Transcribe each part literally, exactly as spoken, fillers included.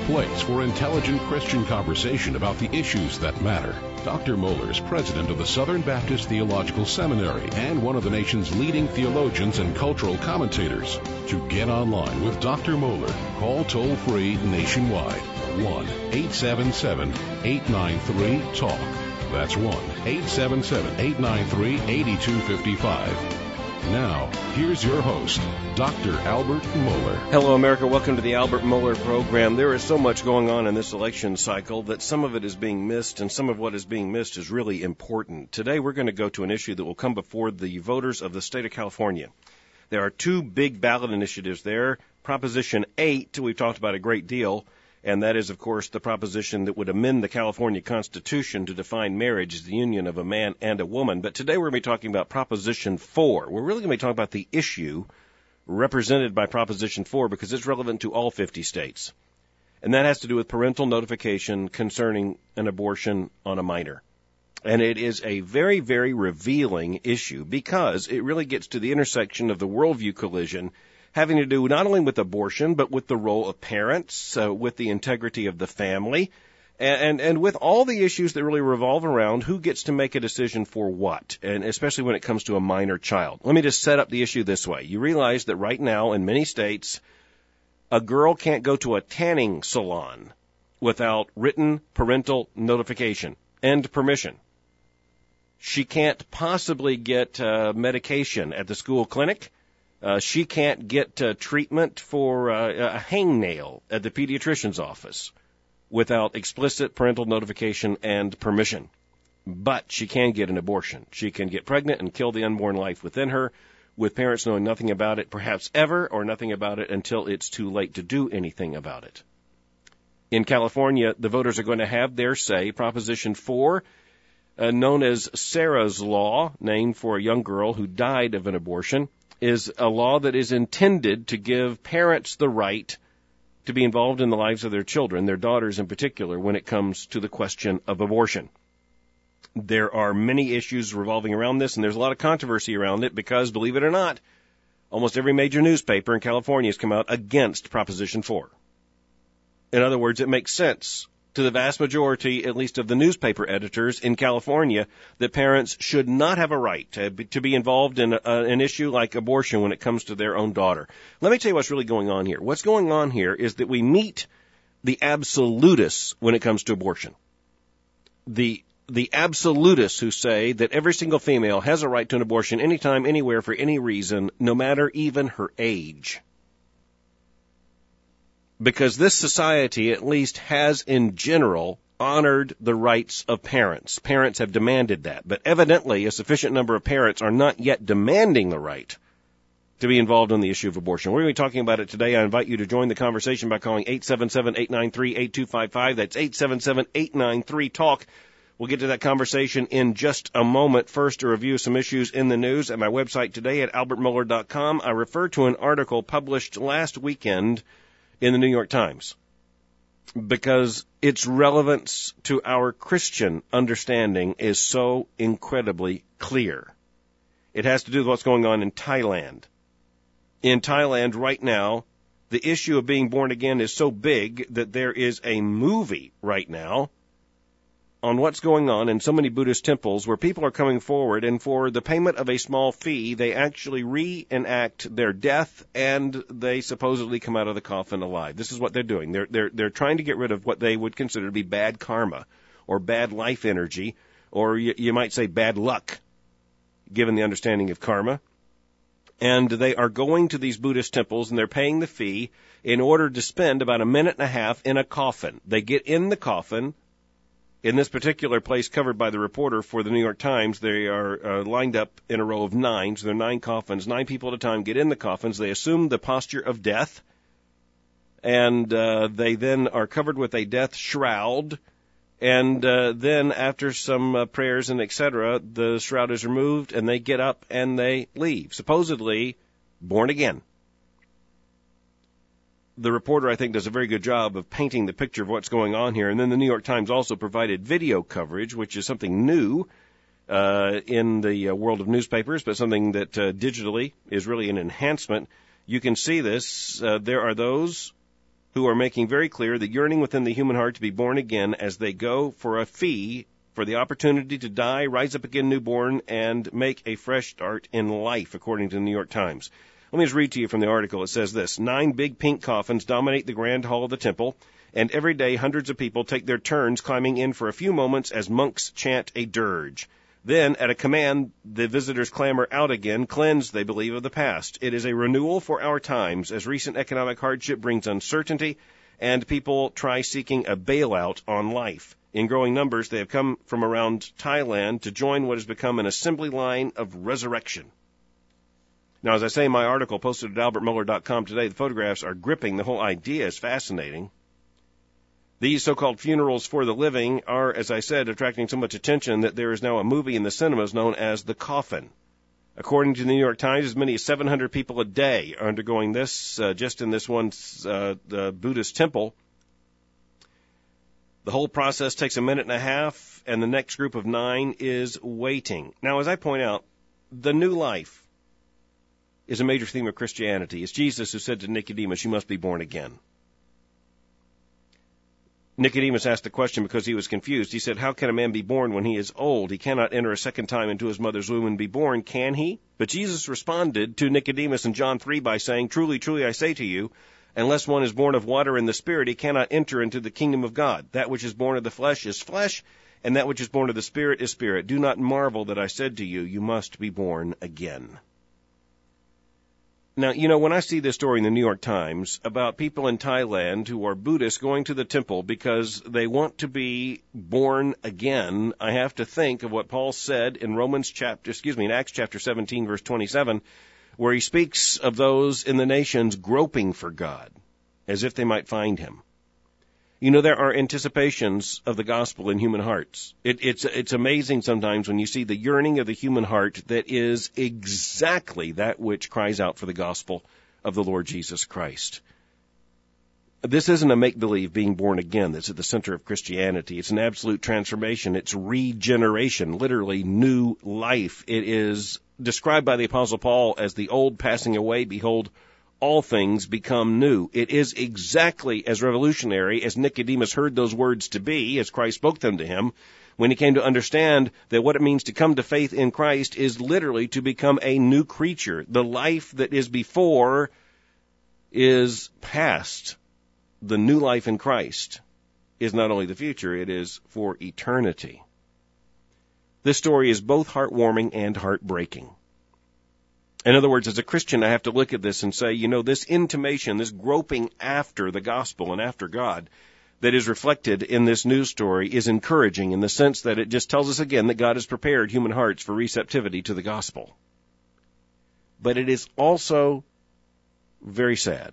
place for intelligent Christian conversation about the issues that matter. Doctor Mohler is president of the Southern Baptist Theological Seminary and one of the nation's leading theologians and cultural commentators. To get online with Doctor Mohler, call toll-free nationwide, one eight seven seven, eight nine three, talk. That's one eight seven seven, eight nine three, eight two five five. Now, here's your host, Doctor Albert Mohler. Hello, America. Welcome to the Albert Mohler program. There is so much going on in this election cycle that some of it is being missed, and some of what is being missed is really important. Today, we're going to go to an issue that will come before the voters of the state of California. There are two big ballot initiatives there. Proposition eight, we've talked about a great deal, and that is, of course, the proposition that would amend the California Constitution to define marriage as the union of a man and a woman. But today we're going to be talking about Proposition four. We're really going to be talking about the issue represented by Proposition four because it's relevant to all fifty states. And that has to do with parental notification concerning an abortion on a minor. And it is a very, very revealing issue because it really gets to the intersection of the worldview collision having to do not only with abortion, but with the role of parents, uh, with the integrity of the family, and, and, and with all the issues that really revolve around who gets to make a decision for what, and especially when it comes to a minor child. Let me just set up the issue this way. You realize that right now in many states, a girl can't go to a tanning salon without written parental notification and permission. She can't possibly get uh, medication at the school clinic. Uh, she can't get uh, treatment for uh, a hangnail at the pediatrician's office without explicit parental notification and permission. But she can get an abortion. She can get pregnant and kill the unborn life within her with parents knowing nothing about it, perhaps ever, or nothing about it until it's too late to do anything about it. In California, the voters are going to have their say. Proposition four, uh, known as Sarah's Law, named for a young girl who died of an abortion, is a law that is intended to give parents the right to be involved in the lives of their children, their daughters in particular, when it comes to the question of abortion. There are many issues revolving around this, and there's a lot of controversy around it because, believe it or not, almost every major newspaper in California has come out against Proposition four. In other words, it makes sense to the vast majority, at least of the newspaper editors in California, that parents should not have a right to be, to be involved in a, an issue like abortion when it comes to their own daughter. Let me tell you what's really going on here. What's going on here is that we meet the absolutists when it comes to abortion. The the absolutists who say that every single female has a right to an abortion anytime, anywhere, for any reason, no matter even her age. Because this society, at least, has in general honored the rights of parents. Parents have demanded that. But evidently, a sufficient number of parents are not yet demanding the right to be involved in the issue of abortion. We're going to be talking about it today. I invite you to join the conversation by calling eight seven seven, eight nine three, eight two five five. That's eight seven seven, eight nine three, talk. We'll get to that conversation in just a moment. First, a review of some issues in the news at my website today at albert mohler dot com. I refer to an article published last weekend in the New York Times because its relevance to our Christian understanding is so incredibly clear. It has to do with what's going on in Thailand. In Thailand right now, the issue of being born again is so big that there is a movie right now on what's going on in so many Buddhist temples where people are coming forward, and for the payment of a small fee, they actually reenact their death, and they supposedly come out of the coffin alive. This is what they're doing. They're they're they're trying to get rid of what they would consider to be bad karma, or bad life energy, or you, you might say bad luck, given the understanding of karma. And they are going to these Buddhist temples, and they're paying the fee in order to spend about a minute and a half in a coffin. They get in the coffin. In this particular place covered by the reporter for the New York Times, they are uh, lined up in a row of nine. So there are nine coffins. Nine people at a time get in the coffins. They assume the posture of death. And uh, they then are covered with a death shroud. And uh, then after some uh, prayers and et cetera, the shroud is removed and they get up and they leave, supposedly born again. The reporter, I think, does a very good job of painting the picture of what's going on here. And then the New York Times also provided video coverage, which is something new uh, in the uh, world of newspapers, but something that uh, digitally is really an enhancement. You can see this. Uh, there are those who are making very clear the yearning within the human heart to be born again as they go for a fee for the opportunity to die, rise up again newborn, and make a fresh start in life, according to the New York Times. Let me just read to you from the article. It says this: Nine big pink coffins dominate the grand hall of the temple, and every day hundreds of people take their turns climbing in for a few moments as monks chant a dirge. Then, at a command, the visitors clamber out again, cleansed, they believe, of the past. It is a renewal for our times, as recent economic hardship brings uncertainty, and people try seeking a bailout on life. In growing numbers, they have come from around Thailand to join what has become an assembly line of resurrection. Now, as I say in my article posted at albert mohler dot com today, the photographs are gripping. The whole idea is fascinating. These so-called funerals for the living are, as I said, attracting so much attention that there is now a movie in the cinemas known as The Coffin. According to the New York Times, as many as seven hundred people a day are undergoing this uh, just in this one uh, the Buddhist temple. The whole process takes a minute and a half, and the next group of nine is waiting. Now, as I point out, the new life is a major theme of Christianity. It's Jesus who said to Nicodemus, "You must be born again." Nicodemus asked the question because he was confused. He said, "How can a man be born when he is old? He cannot enter a second time into his mother's womb and be born, can he?" But Jesus responded to Nicodemus in John three by saying, "Truly, truly, I say to you, unless one is born of water and the Spirit, he cannot enter into the kingdom of God. That which is born of the flesh is flesh, and that which is born of the Spirit is spirit. Do not marvel that I said to you, you must be born again." Now, you know, when I see this story in the New York Times about people in Thailand who are Buddhists going to the temple because they want to be born again, I have to think of what Paul said in Romans chapter, excuse me, in Acts chapter seventeen, verse twenty-seven, where he speaks of those in the nations groping for God, as if they might find him. You know, there are anticipations of the gospel in human hearts. It, it's, it's amazing sometimes when you see the yearning of the human heart that is exactly that which cries out for the gospel of the Lord Jesus Christ. This isn't a make-believe being born again that's at the center of Christianity. It's an absolute transformation. It's regeneration, literally new life. It is described by the Apostle Paul as the old passing away, behold, all things become new. It is exactly as revolutionary as Nicodemus heard those words to be, as Christ spoke them to him, when he came to understand that what it means to come to faith in Christ is literally to become a new creature. The life that is before is past. The new life in Christ is not only the future, it is for eternity. This story is both heartwarming and heartbreaking. In other words, as a Christian, I have to look at this and say, you know, this intimation, this groping after the gospel and after God that is reflected in this news story is encouraging in the sense that it just tells us again that God has prepared human hearts for receptivity to the gospel. But it is also very sad,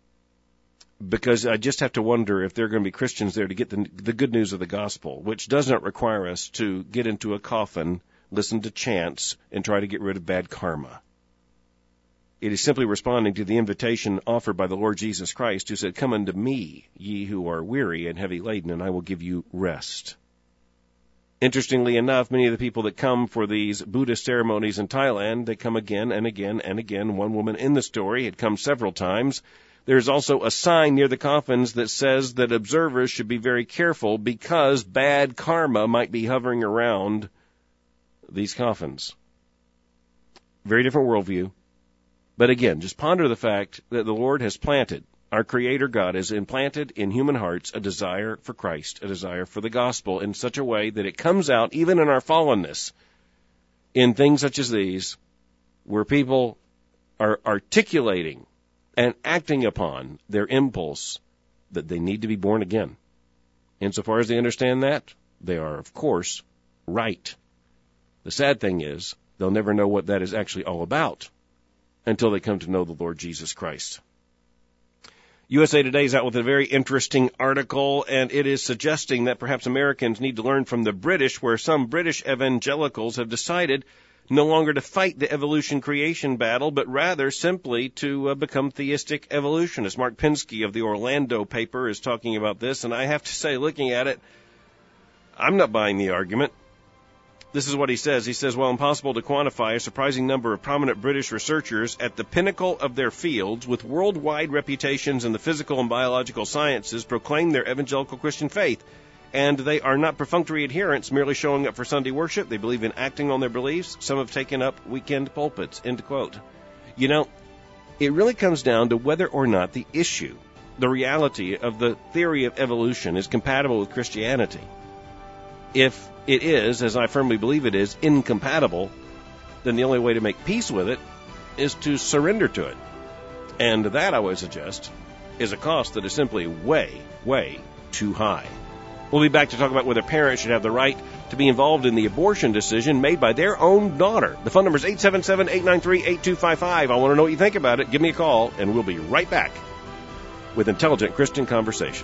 because I just have to wonder if there are going to be Christians there to get the, the good news of the gospel, which does not require us to get into a coffin, listen to chants, and try to get rid of bad karma. It is simply responding to the invitation offered by the Lord Jesus Christ, who said, "Come unto me, ye who are weary and heavy laden, and I will give you rest." Interestingly enough, many of the people that come for these Buddhist ceremonies in Thailand, they come again and again and again. One woman in the story had come several times. There's also a sign near the coffins that says that observers should be very careful because bad karma might be hovering around these coffins. Very different worldview. But again, just ponder the fact that the Lord has planted, our Creator God has implanted in human hearts a desire for Christ, a desire for the gospel in such a way that it comes out even in our fallenness in things such as these, where people are articulating and acting upon their impulse that they need to be born again. Insofar as they understand that, they are, of course, right. The sad thing is, they'll never know what that is actually all about until they come to know the Lord Jesus Christ. U S A Today is out with a very interesting article, and it is suggesting that perhaps Americans need to learn from the British, where some British evangelicals have decided no longer to fight the evolution-creation battle, but rather simply to uh, become theistic evolutionists. Mark Pinsky of the Orlando paper is talking about this, and I have to say, looking at it, I'm not buying the argument. This is what he says. He says, while impossible to quantify, a surprising number of prominent British researchers at the pinnacle of their fields with worldwide reputations in the physical and biological sciences proclaim their evangelical Christian faith. And they are not perfunctory adherents merely showing up for Sunday worship. They believe in acting on their beliefs. Some have taken up weekend pulpits. End quote. You know, it really comes down to whether or not the issue, the reality of the theory of evolution, is compatible with Christianity. If it is, as I firmly believe it is, incompatible, then the only way to make peace with it is to surrender to it. And that, I would suggest, is a cost that is simply way, way too high. We'll be back to talk about whether parents should have the right to be involved in the abortion decision made by their own daughter. The phone number is eight seven seven, eight nine three, eight two five five. I want to know what you think about it. Give me a call, and we'll be right back with Intelligent Christian Conversation.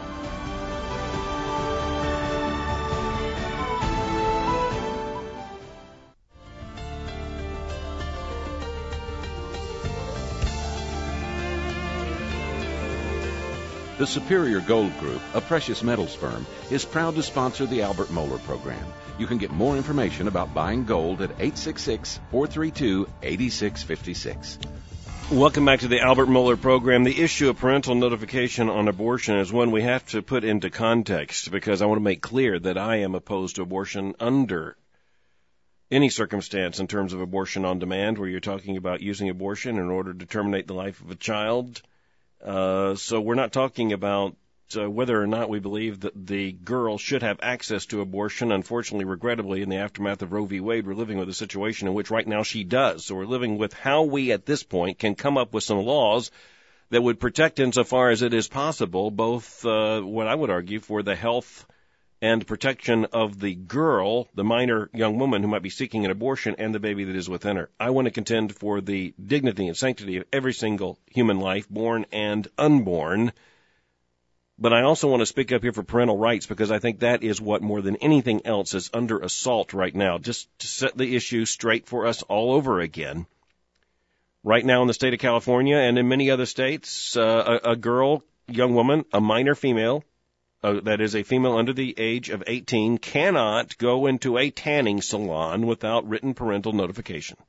The Superior Gold Group, a precious metals firm, is proud to sponsor the Albert Mohler program. You can get more information about buying gold at eight six six, four three two, eight six five six. Welcome back to the Albert Mohler program. The issue of parental notification on abortion is one we have to put into context, because I want to make clear that I am opposed to abortion under any circumstance in terms of abortion on demand, where you're talking about using abortion in order to terminate the life of a child. Uh, so we're not talking about uh, whether or not we believe that the girl should have access to abortion. Unfortunately, regrettably, in the aftermath of Roe v. Wade, we're living with a situation in which right now she does. So we're living with how we at this point can come up with some laws that would protect, insofar as it is possible, both uh, what I would argue for the health and protection of the girl, the minor young woman who might be seeking an abortion, and the baby that is within her. I want to contend for the dignity and sanctity of every single human life, born and unborn. But I also want to speak up here for parental rights, because I think that is what, more than anything else, is under assault right now, just to set the issue straight for us all over again. Right now in the state of California and in many other states, uh, a, a girl, young woman, a minor female, Uh, that is a female under the age of eighteen, cannot go into a tanning salon without written parental notification.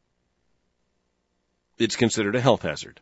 It's considered a health hazard.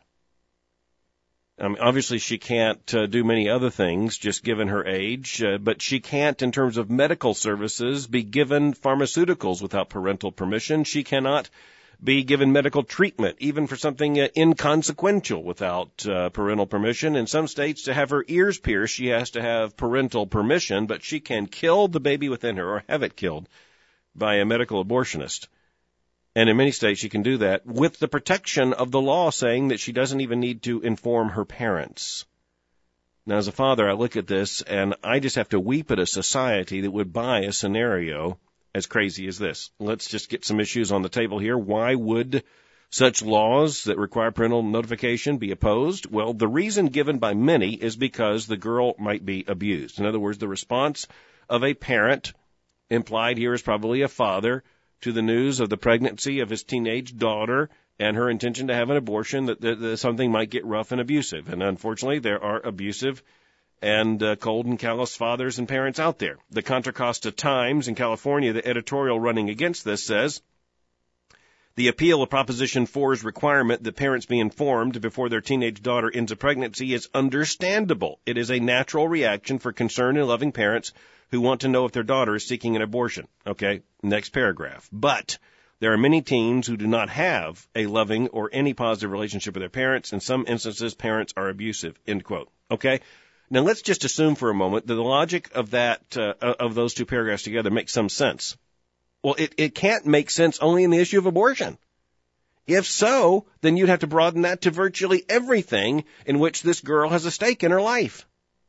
I mean, obviously she can't uh, do many other things, just given her age, uh, but she can't, in terms of medical services, be given pharmaceuticals without parental permission. She cannot be given medical treatment, even for something uh, inconsequential, without uh, parental permission. In some states, to have her ears pierced, she has to have parental permission, but she can kill the baby within her or have it killed by a medical abortionist. And in many states, she can do that with the protection of the law saying that she doesn't even need to inform her parents. Now, as a father, I look at this, and I just have to weep at a society that would buy a scenario as crazy as this. Let's just get some issues on the table here. Why would such laws that require parental notification be opposed? Well, the reason given by many is because the girl might be abused. In other words, the response of a parent, implied here is probably a father, to the news of the pregnancy of his teenage daughter and her intention to have an abortion, that, that, that something might get rough and abusive. And unfortunately, there are abusive and uh, cold and callous fathers and parents out there. The Contra Costa Times in California, the editorial running against this, says, the appeal of Proposition four's requirement that parents be informed before their teenage daughter ends a pregnancy is understandable. It is a natural reaction for concerned and loving parents who want to know if their daughter is seeking an abortion. Okay, next paragraph. But there are many teens who do not have a loving or any positive relationship with their parents. In some instances, parents are abusive, end quote. Okay? Now, let's just assume for a moment that the logic of that, uh, of those two paragraphs together makes some sense. Well, it, it can't make sense only in the issue of abortion. If so, then you'd have to broaden that to virtually everything in which this girl has a stake in her life.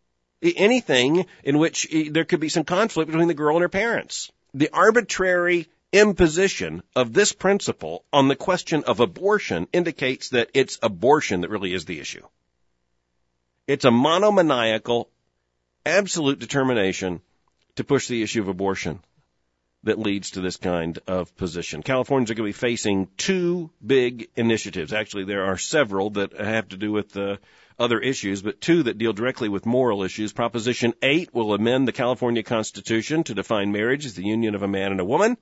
Anything in which there could be some conflict between the girl and her parents. The arbitrary imposition of this principle on the question of abortion indicates that it's abortion that really is the issue. It's a monomaniacal, absolute determination to push the issue of abortion. that leads to this kind of position. Californians are going to be facing two big initiatives. Actually, there are several that have to do with uh, other issues, but two that deal directly with moral issues. Proposition eight will amend the California Constitution to define marriage as the union of a man and a woman.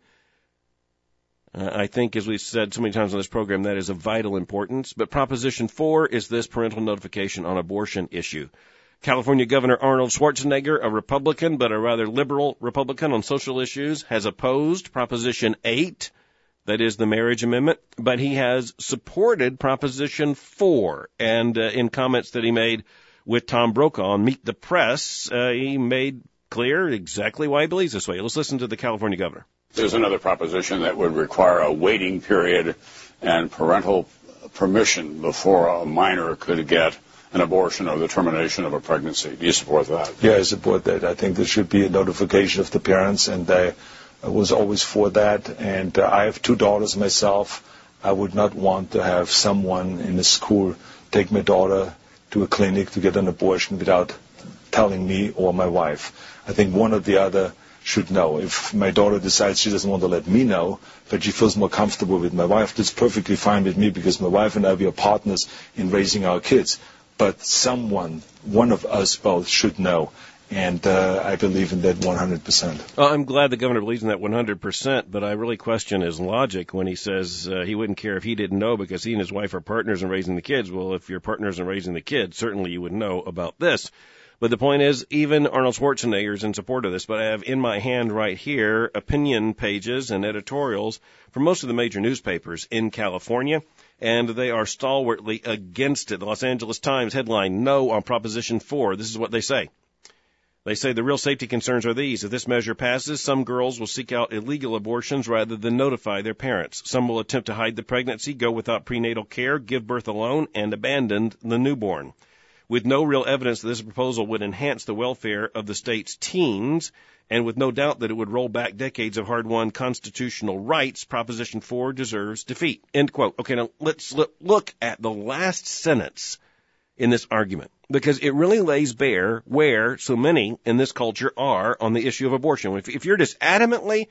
Uh, I think, as we've said so many times on this program, that is of vital importance. But Proposition four is this parental notification on abortion issue. California Governor Arnold Schwarzenegger, a Republican, but a rather liberal Republican on social issues, has opposed Proposition eight, that is the marriage amendment, but he has supported Proposition four. And uh, in comments that he made with Tom Brokaw on Meet the Press, uh, he made clear exactly why he believes this way. Let's listen to the California governor. There's another proposition that would require a waiting period and parental permission before a minor could get an abortion or the termination of a pregnancy. Do you support that? Yeah, I support that. I think there should be a notification of the parents, and I was always for that. And uh, I have two daughters myself. I would not want to have someone in the school take my daughter to a clinic to get an abortion without telling me or my wife. I think one or the other should know. If my daughter decides she doesn't want to let me know, but she feels more comfortable with my wife, that's perfectly fine with me, because my wife and I, we are partners in raising our kids. But someone, one of us both, should know. And uh, I believe in that one hundred percent. Well, I'm glad the governor believes in that one hundred percent, but I really question his logic when he says uh, he wouldn't care if he didn't know because he and his wife are partners in raising the kids. Well, if you're partners in raising the kids, certainly you would know about this. But the point is, even Arnold Schwarzenegger is in support of this. But I have in my hand right here opinion pages and editorials from most of the major newspapers in California, and they are stalwartly against it. The Los Angeles Times headline, "No on Proposition four. This is what they say. They say the real safety concerns are these. If this measure passes, some girls will seek out illegal abortions rather than notify their parents. Some will attempt to hide the pregnancy, go without prenatal care, give birth alone, and abandon the newborn. With no real evidence that this proposal would enhance the welfare of the state's teens, and with no doubt that it would roll back decades of hard-won constitutional rights, Proposition four deserves defeat." End quote. Okay, now let's look at the last sentence in this argument, because it really lays bare where so many in this culture are on the issue of abortion. If, if you're just adamantly,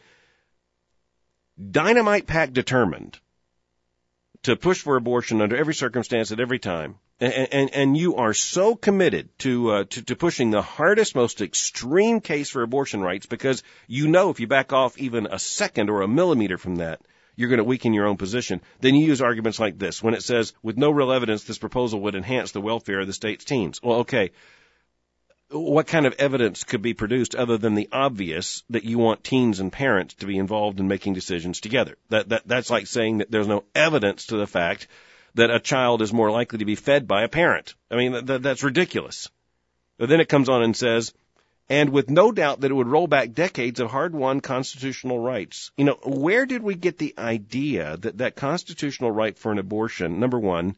dynamite-packed determined to push for abortion under every circumstance at every time, and, and, and you are so committed to, uh, to to pushing the hardest, most extreme case for abortion rights, because you know if you back off even a second or a millimeter from that, you're going to weaken your own position, then you use arguments like this when it says, with no real evidence, this proposal would enhance the welfare of the state's teens. Well, okay, what kind of evidence could be produced other than the obvious that you want teens and parents to be involved in making decisions together? That, that that's like saying that there's no evidence to the fact that a child is more likely to be fed by a parent. I mean, that, that's ridiculous. But then it comes on and says, and with no doubt that it would roll back decades of hard-won constitutional rights. You know, where did we get the idea that that constitutional right for an abortion, number one,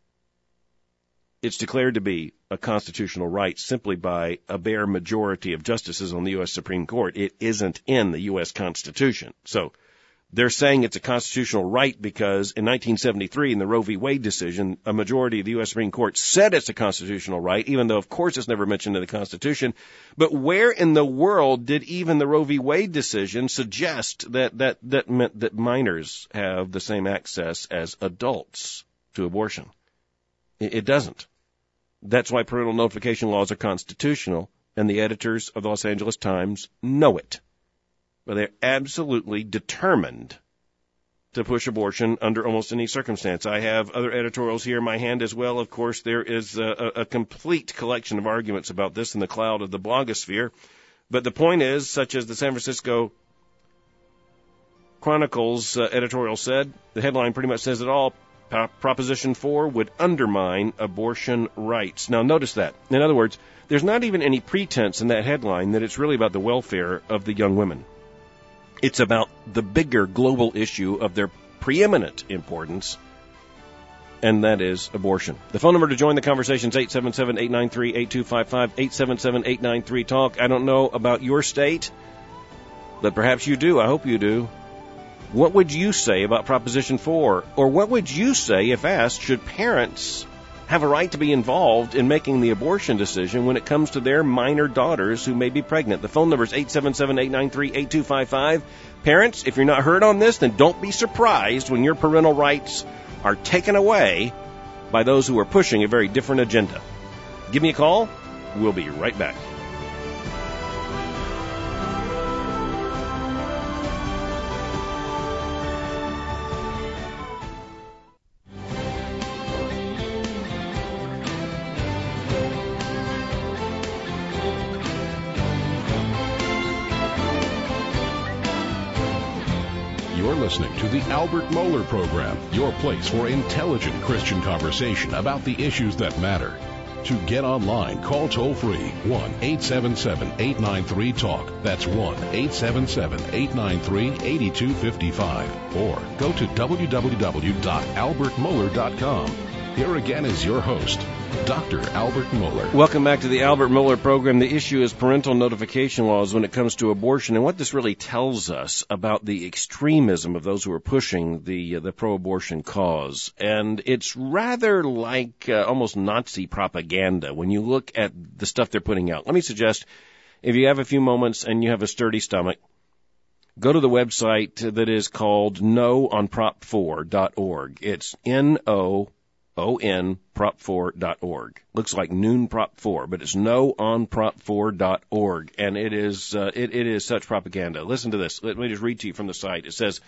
it's declared to be a constitutional right simply by a bare majority of justices on the U S Supreme Court. It isn't in the U S Constitution. So they're saying it's a constitutional right because in nineteen seventy-three, in the Roe v. Wade decision, a majority of the U S Supreme Court said it's a constitutional right, even though, of course, it's never mentioned in the Constitution. But where in the world did even the Roe v. Wade decision suggest that that, that meant that minors have the same access as adults to abortion? It, it doesn't. That's why parental notification laws are constitutional, and the editors of the Los Angeles Times know it. But they're absolutely determined to push abortion under almost any circumstance. I have other editorials here in my hand as well. Of course, there is a, a complete collection of arguments about this in the cloud of the blogosphere. But the point is, such as the San Francisco Chronicle's uh, editorial said, the headline pretty much says it all. Proposition four would undermine abortion rights. Now, notice that. In other words, there's not even any pretense in that headline that it's really about the welfare of the young women. It's about the bigger global issue of their preeminent importance, and that is abortion. The phone number to join the conversation is eight seven seven, eight nine three, eight two five five, eight seven seven, eight nine three, talk. I don't know about your state, but perhaps you do. I hope you do. What would you say about Proposition four? Or what would you say if asked, should parents have a right to be involved in making the abortion decision when it comes to their minor daughters who may be pregnant. The phone number is eight seven seven, eight nine three, eight two five five. Parents, if you're not heard on this, then don't be surprised when your parental rights are taken away by those who are pushing a very different agenda. Give me a call. We'll be right back. You're listening to the Albert Mohler Program, your place for intelligent Christian conversation about the issues that matter. To get online, call toll-free one eight seven seven, eight nine three, TALK. That's one eight seven seven, eight nine three, eight two five five. Or go to w w w dot albert mohler dot com. Here again is your host, Doctor Albert Mohler. Welcome back to the Albert Mohler Program. The issue is parental notification laws when it comes to abortion, and what this really tells us about the extremism of those who are pushing the uh, the pro-abortion cause. And it's rather like uh, almost Nazi propaganda when you look at the stuff they're putting out. Let me suggest, if you have a few moments and you have a sturdy stomach, go to the website that is called no on prop four dot org. It's N O O N prop four dot org. Looks like noon prop four, but it's no on prop four dot org, and it is uh, it, it is such propaganda. Listen to this. Let me just read to you from the site. It says,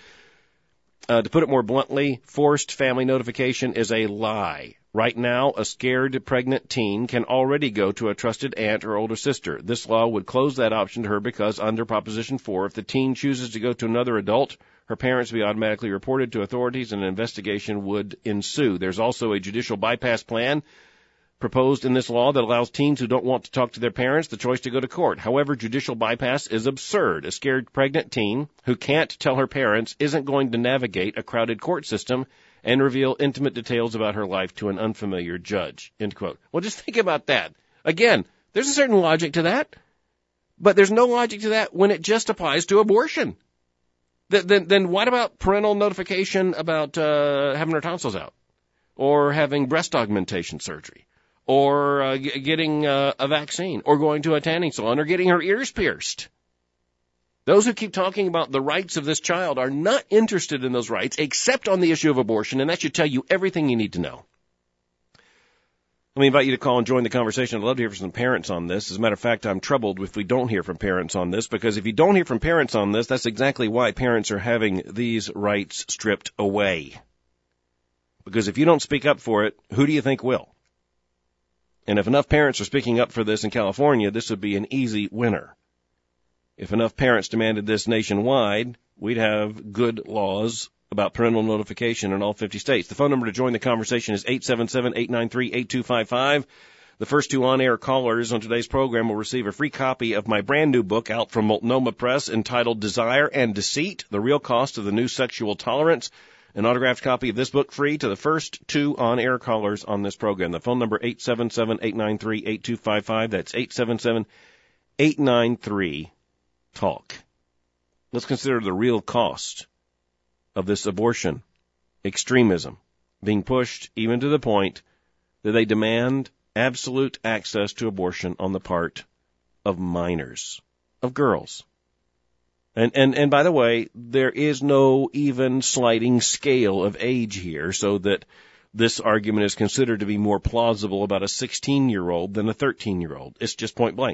uh, to put it more bluntly, forced family notification is a lie. Right now, a scared pregnant teen can already go to a trusted aunt or older sister. This law would close that option to her because under Proposition four, if the teen chooses to go to another adult, her parents would be automatically reported to authorities and an investigation would ensue. There's also a judicial bypass plan proposed in this law that allows teens who don't want to talk to their parents the choice to go to court. However, judicial bypass is absurd. A scared pregnant teen who can't tell her parents isn't going to navigate a crowded court system and reveal intimate details about her life to an unfamiliar judge. End quote. Well, just think about that. Again, there's a certain logic to that, but there's no logic to that when it just applies to abortion. Then, then what about parental notification about uh, having her tonsils out, or having breast augmentation surgery, or uh, g- getting uh, a vaccine, or going to a tanning salon, or getting her ears pierced? Those who keep talking about the rights of this child are not interested in those rights, except on the issue of abortion, and that should tell you everything you need to know. Let me invite you to call and join the conversation. I'd love to hear from some parents on this. As a matter of fact, I'm troubled if we don't hear from parents on this, because if you don't hear from parents on this, that's exactly why parents are having these rights stripped away. Because if you don't speak up for it, who do you think will? And if enough parents are speaking up for this in California, this would be an easy winner. If enough parents demanded this nationwide, we'd have good laws about parental notification in all fifty states. The phone number to join the conversation is eight seven seven, eight nine three, eight two five five. The first two on-air callers on today's program will receive a free copy of my brand new book out from Multnomah Press entitled Desire and Deceit, The Real Cost of the New Sexual Tolerance. An autographed copy of this book free to the first two on-air callers on this program. The phone number eight seven seven, eight nine three, eight two five five. That's eight seven seven, eight nine three, TALK. Let's consider the real cost of this abortion extremism being pushed even to the point that they demand absolute access to abortion on the part of minors, of girls. And, and, and by the way, there is no even sliding scale of age here, so that this argument is considered to be more plausible about a sixteen-year-old than a thirteen-year-old. It's just point blank.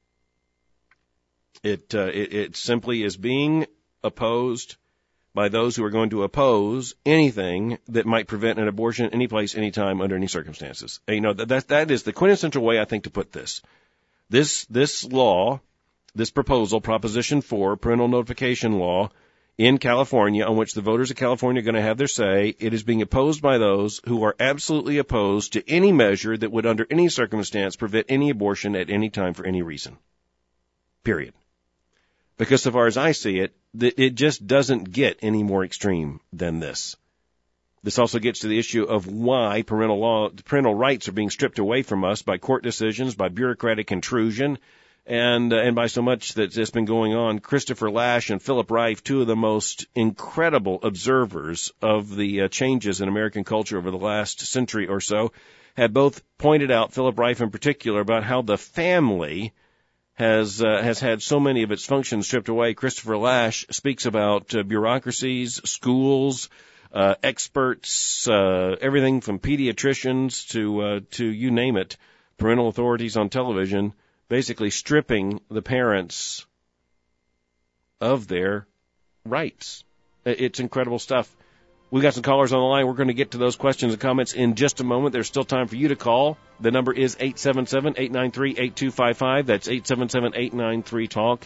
It, uh, it, it simply is being opposed by those who are going to oppose anything that might prevent an abortion any place, any time, under any circumstances. And, you know, that, that is the quintessential way, I think, to put this. This, this law, this proposal, Proposition four, parental notification law in California, on which the voters of California are going to have their say, it is being opposed by those who are absolutely opposed to any measure that would, under any circumstance, prevent any abortion at any time for any reason. Period. Because so far as I see it, it just doesn't get any more extreme than this. This also gets to the issue of why parental law, parental rights are being stripped away from us by court decisions, by bureaucratic intrusion, and uh, and by so much that's just been going on. Christopher Lasch and Philip Reif, two of the most incredible observers of the uh, changes in American culture over the last century or so, have both pointed out, Philip Reif in particular, about how the family has uh, has had so many of its functions stripped away. Christopher Lasch speaks about uh, bureaucracies, schools, uh, experts, uh, everything from pediatricians to uh, to you name it, parental authorities on television, basically stripping the parents of their rights. It's incredible stuff. We've got some callers on the line. We're going to get to those questions and comments in just a moment. There's still time for you to call. The number is eight seven seven, eight nine three, eight two five five. That's eight seven seven, eight nine three, talk.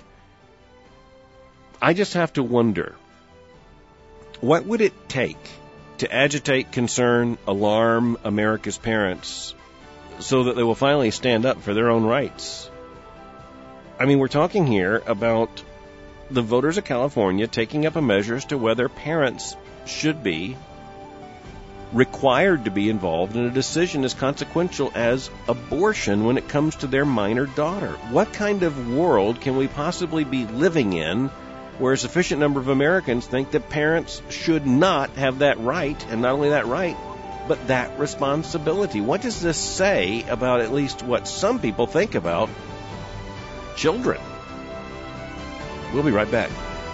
I just have to wonder, what would it take to agitate, concern, alarm America's parents so that they will finally stand up for their own rights? I mean, we're talking here about the voters of California taking up a measure as to whether parents should be required to be involved in a decision as consequential as abortion when it comes to their minor daughter. What kind of world can we possibly be living in where a sufficient number of Americans think that parents should not have that right, and not only that right, but that responsibility? What does this say about at least what some people think about children? We'll be right back.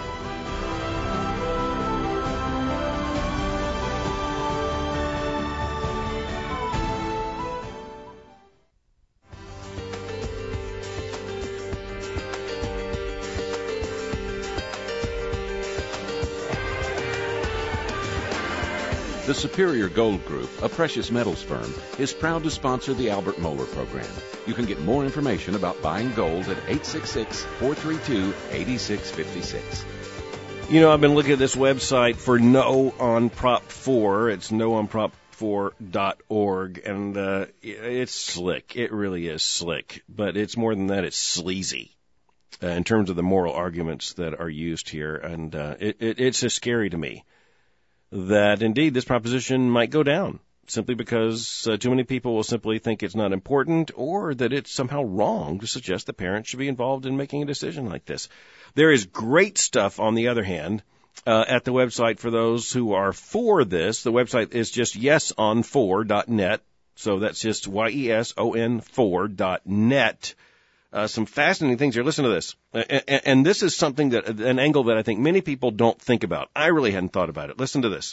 The Superior Gold Group, a precious metals firm, is proud to sponsor the Albert Mohler program. You can get more information about buying gold at eight six six, four three two, eight six five six. You know, I've been looking at this website for No on Prop four. It's no on prop four dot org, and uh, it's slick. It really is slick. But it's more than that. It's sleazy uh, in terms of the moral arguments that are used here. And uh, it, it, it's just scary to me that indeed this proposition might go down simply because uh, too many people will simply think it's not important, or that it's somehow wrong to suggest that parents should be involved in making a decision like this. There is great stuff, on the other hand, uh, at the website for those who are for this. The website is just yes on four dot net, so that's just Y E S O N four dot net. Uh, some fascinating things here. Listen to this. And, and this is something that, an angle that I think many people don't think about. I really hadn't thought about it. Listen to this.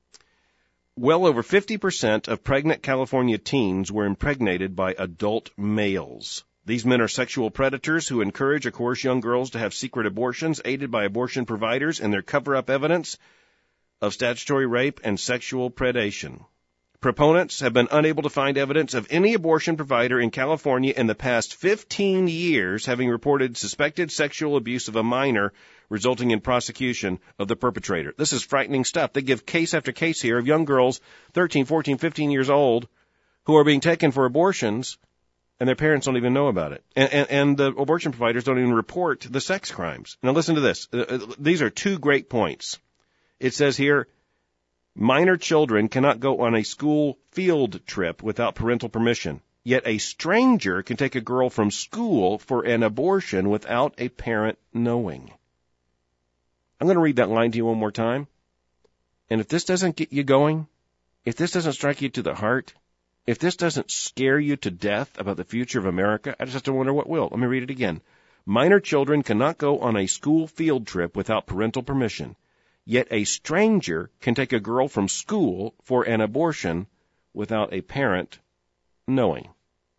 Well over fifty percent of pregnant California teens were impregnated by adult males. These men are sexual predators who encourage or coerce young girls to have secret abortions, aided by abortion providers in their cover-up evidence of statutory rape and sexual predation. Proponents have been unable to find evidence of any abortion provider in California in the past fifteen years having reported suspected sexual abuse of a minor, resulting in prosecution of the perpetrator. This is frightening stuff. They give case after case here of young girls, thirteen, fourteen, fifteen years old, who are being taken for abortions, and their parents don't even know about it. And, and, and the abortion providers don't even report the sex crimes. Now listen to this. Uh, these are two great points. It says here, minor children cannot go on a school field trip without parental permission. Yet a stranger can take a girl from school for an abortion without a parent knowing. I'm going to read that line to you one more time. And if this doesn't get you going, if this doesn't strike you to the heart, if this doesn't scare you to death about the future of America, I just have to wonder what will. Let me read it again. Minor children cannot go on a school field trip without parental permission. Yet a stranger can take a girl from school for an abortion without a parent knowing.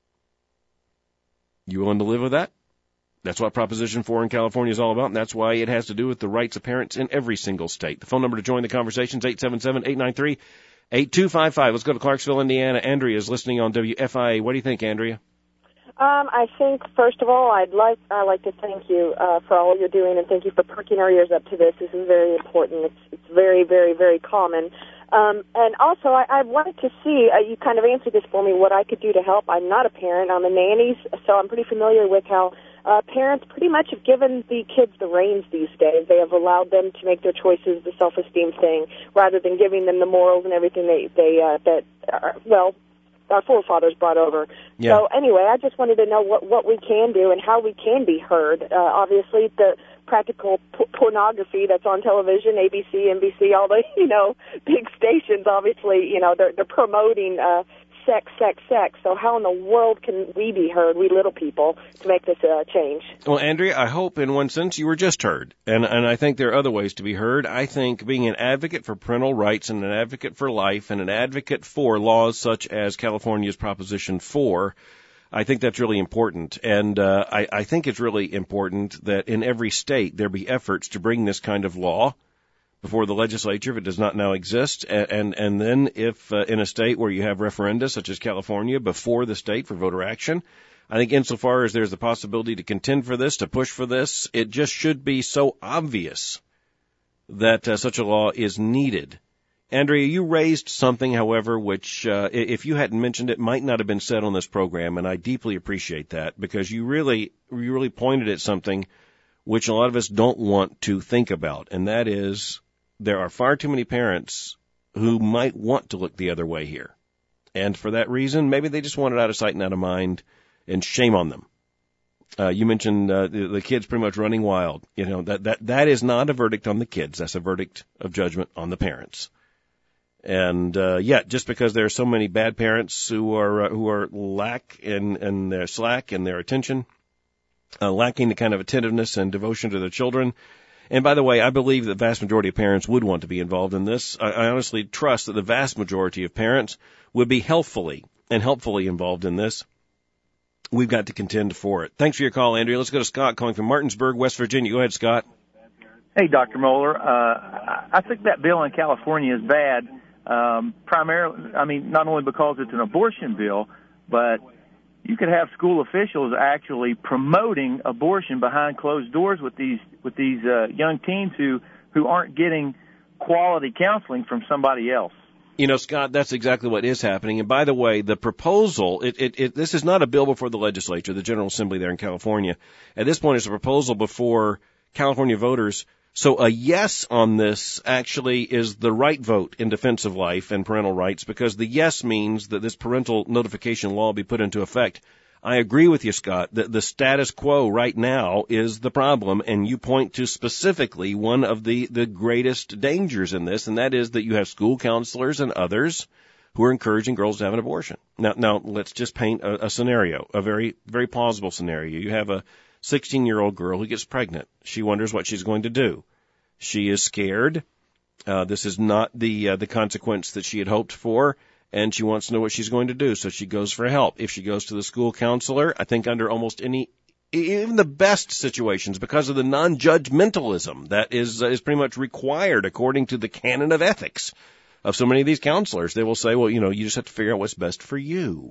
You willing to live with that? That's what Proposition four in California is all about, and that's why it has to do with the rights of parents in every single state. The phone number to join the conversation is eight seven seven, eight nine three, eight two five five. Let's go to Clarksville, Indiana. Andrea is listening on W F I A. What do you think, Andrea? Um, I think, first of all, I'd like I'd like to thank you uh, for all you're doing, and thank you for perking our ears up to this. This is very important. It's, it's very, very, very common. Um, and also, I, I wanted to see, uh, you kind of answered this for me, what I could do to help. I'm not a parent. I'm a nanny, so I'm pretty familiar with how uh, parents pretty much have given the kids the reins these days. They have allowed them to make their choices, the self-esteem thing, rather than giving them the morals and everything they, they uh, that, are, well, our forefathers brought over. Yeah. So anyway, I just wanted to know what, what we can do and how we can be heard. Uh, obviously, the practical p- pornography that's on television, A B C, N B C, all the, you know, big stations, obviously, you know, they're, they're promoting uh, sex, sex, sex. So how in the world can we be heard, we little people, to make this uh, change? Well, Andrea, I hope in one sense you were just heard. And, and I think there are other ways to be heard. I think being an advocate for parental rights and an advocate for life and an advocate for laws such as California's Proposition four, I think that's really important. And uh, I, I think it's really important that in every state there be efforts to bring this kind of law before the legislature if it does not now exist, and and, and then if uh, in a state where you have referenda such as California before the state for voter action, I think insofar as there's the possibility to contend for this, to push for this, it just should be so obvious that uh, such a law is needed. Andrea, you raised something, however, which uh, if you hadn't mentioned it might not have been said on this program, and I deeply appreciate that because you really, you really pointed at something which a lot of us don't want to think about, and that is there are far too many parents who might want to look the other way here. And for that reason, maybe they just want it out of sight and out of mind, and shame on them. Uh, you mentioned uh, the, the kids pretty much running wild. You know, that, that, that is not a verdict on the kids. That's a verdict of judgment on the parents. And, uh, yeah, just because there are so many bad parents who are, uh, who are lack in, in their slack in their attention, uh, lacking the kind of attentiveness and devotion to their children. And by the way, I believe the vast majority of parents would want to be involved in this. I, I honestly trust that the vast majority of parents would be healthfully and helpfully involved in this. We've got to contend for it. Thanks for your call, Andrea. Let's go to Scott calling from Martinsburg, West Virginia. Go ahead, Scott. Hey, Doctor Moeller. Uh, I think that bill in California is bad, um, primarily, I mean, not only because it's an abortion bill, but you could have school officials actually promoting abortion behind closed doors with these with these uh, young teens who, who aren't getting quality counseling from somebody else. You know, Scott, that's exactly what is happening. And by the way, the proposal, it, it, it, this is not a bill before the legislature, the General Assembly there in California. At this point, it's a proposal before California voters. So a yes on this actually is the right vote in defense of life and parental rights, because the yes means that this parental notification law be put into effect. I agree with you, Scott, that the status quo right now is the problem, and you point to specifically one of the, the greatest dangers in this, and that is that you have school counselors and others who are encouraging girls to have an abortion. Now, now let's just paint a, a scenario, a very, very plausible scenario. You have a sixteen-year-old girl who gets pregnant. She wonders what she's going to do. She is scared. Uh, this is not the uh, the consequence that she had hoped for, and she wants to know what she's going to do, so she goes for help. If she goes to the school counselor, I think under almost any, even the best situations, because of the non-judgmentalism that is uh, is pretty much required according to the canon of ethics of so many of these counselors, they will say, well, you know, you just have to figure out what's best for you.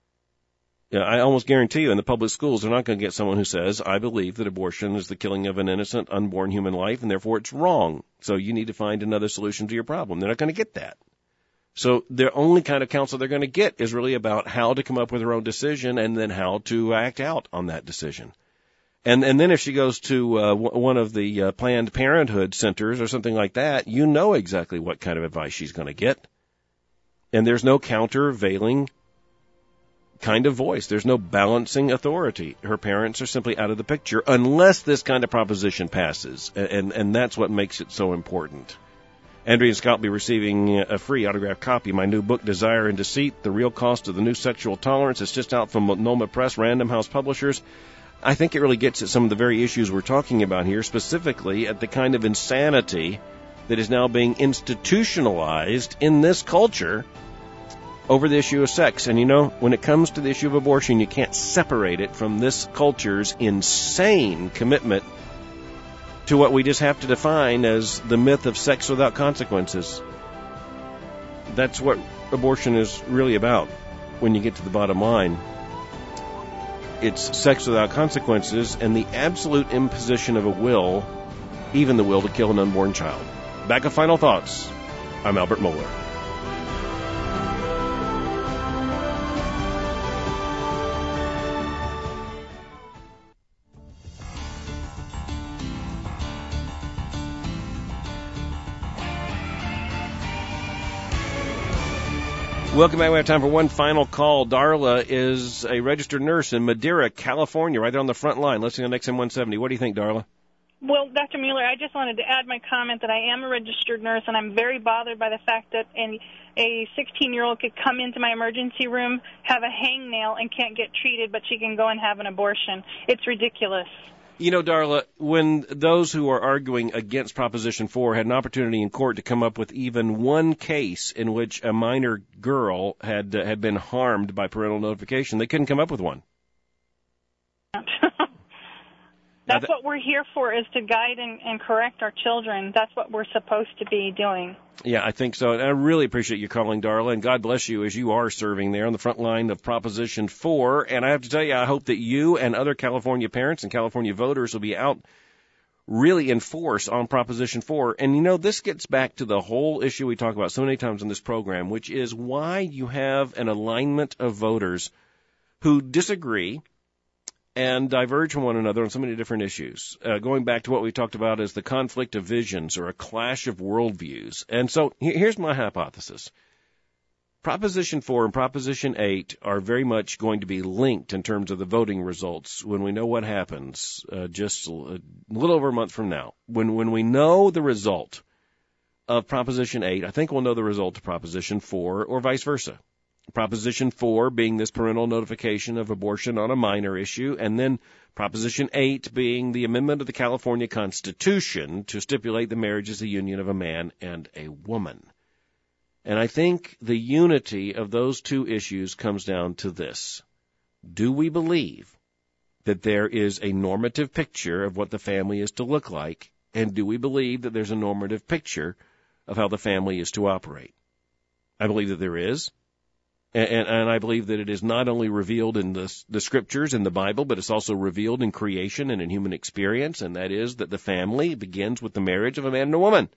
Yeah, I almost guarantee you in the public schools they're not going to get someone who says, I believe that abortion is the killing of an innocent, unborn human life, and therefore it's wrong. So you need to find another solution to your problem. They're not going to get that. So the only kind of counsel they're going to get is really about how to come up with their own decision and then how to act out on that decision. And and then if she goes to uh, w- one of the uh, Planned Parenthood centers or something like that, you know exactly what kind of advice she's going to get. And there's no countervailing kind of voice. There's no balancing authority. Her parents are simply out of the picture unless this kind of proposition passes, and and that's what makes it so important. Andrea and Scott will be receiving a free autographed copy of my new book, Desire and Deceit, The Real Cost of the New Sexual Tolerance. It's just out from Multnomah Press, Random House Publishers. I think it really gets at some of the very issues we're talking about here, specifically at the kind of insanity that is now being institutionalized in this culture over the issue of sex. And, you know, when it comes to the issue of abortion, you can't separate it from this culture's insane commitment to what we just have to define as the myth of sex without consequences. That's what abortion is really about when you get to the bottom line. It's sex without consequences and the absolute imposition of a will, even the will to kill an unborn child. Back of Final Thoughts. I'm Albert Mohler. Welcome back. We have time for one final call. Darla is a registered nurse in Madeira, California, right there on the front line, listening on X M one seventy. What do you think, Darla? Well, Doctor Mueller, I just wanted to add my comment that I am a registered nurse, and I'm very bothered by the fact that an, a sixteen-year-old could come into my emergency room, have a hangnail, and can't get treated, but she can go and have an abortion. It's ridiculous. You know, Darla, when those who are arguing against Proposition four had an opportunity in court to come up with even one case in which a minor girl had uh, had been harmed by parental notification, they couldn't come up with one. That's th- what we're here for, is to guide and, and correct our children. That's what we're supposed to be doing. Yeah, I think so. And I really appreciate you calling, Darla, and God bless you as you are serving there on the front line of Proposition four. And I have to tell you, I hope that you and other California parents and California voters will be out really in force on Proposition four. And, you know, this gets back to the whole issue we talk about so many times in this program, which is why you have an alignment of voters who disagree and diverge from one another on so many different issues, uh, going back to what we talked about as the conflict of visions or a clash of worldviews. And so here's my hypothesis. Proposition four and Proposition eight are very much going to be linked in terms of the voting results when we know what happens uh, just a little over a month from now. When, when we know the result of Proposition eight, I think we'll know the result of Proposition four or vice versa. Proposition four being this parental notification of abortion on a minor issue, and then Proposition eight being the amendment of the California Constitution to stipulate the marriage as the union of a man and a woman. And I think the unity of those two issues comes down to this. Do we believe that there is a normative picture of what the family is to look like, and do we believe that there's a normative picture of how the family is to operate? I believe that there is. And, and I believe that it is not only revealed in the, the scriptures, in the Bible, but it's also revealed in creation and in human experience, and that is that the family begins with the marriage of a man and a woman.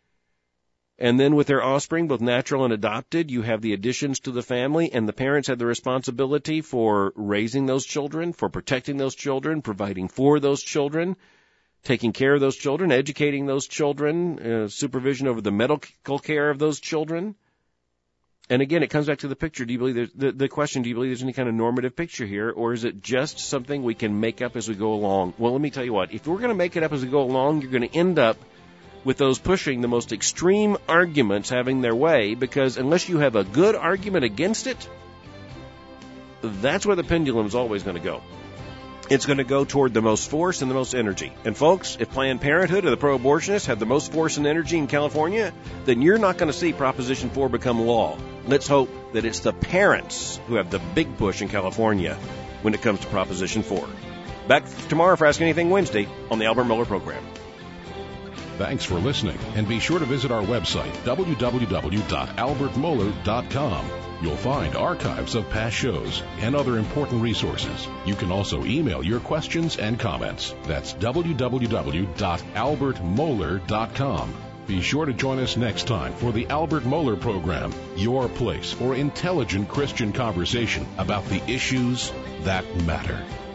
And then with their offspring, both natural and adopted, you have the additions to the family, and the parents have the responsibility for raising those children, for protecting those children, providing for those children, taking care of those children, educating those children, uh, supervision over the medical care of those children. And again, it comes back to the picture. Do you believe there's, the, the question, do you believe there's any kind of normative picture here, or is it just something we can make up as we go along? Well, let me tell you what. If we're going to make it up as we go along, you're going to end up with those pushing the most extreme arguments having their way, because unless you have a good argument against it, that's where the pendulum is always going to go. It's going to go toward the most force and the most energy. And folks, if Planned Parenthood or the pro-abortionists have the most force and energy in California, then you're not going to see Proposition four become law. Let's hope that it's the parents who have the big push in California when it comes to Proposition four. Back tomorrow for Ask Anything Wednesday on the Albert Mohler Program. Thanks for listening, and be sure to visit our website, w w w dot albert mohler dot com. You'll find archives of past shows and other important resources. You can also email your questions and comments. That's w w w dot albert mohler dot com. Be sure to join us next time for the Albert Mohler Program, your place for intelligent Christian conversation about the issues that matter.